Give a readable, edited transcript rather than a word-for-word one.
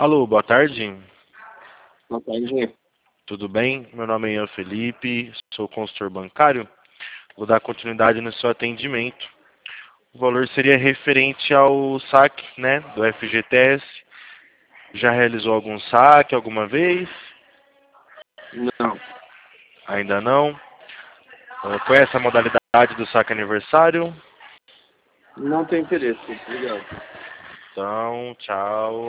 Alô, boa tarde. Boa tarde. Tudo bem? Meu nome é Ian Felipe, sou consultor bancário. Vou dar continuidade no seu atendimento. O valor seria referente ao saque, né, do FGTS. Já realizou algum saque alguma vez? Não, Ainda não? Conhece a modalidade do saque aniversário? não tem interesse. Obrigado. Então, tchau.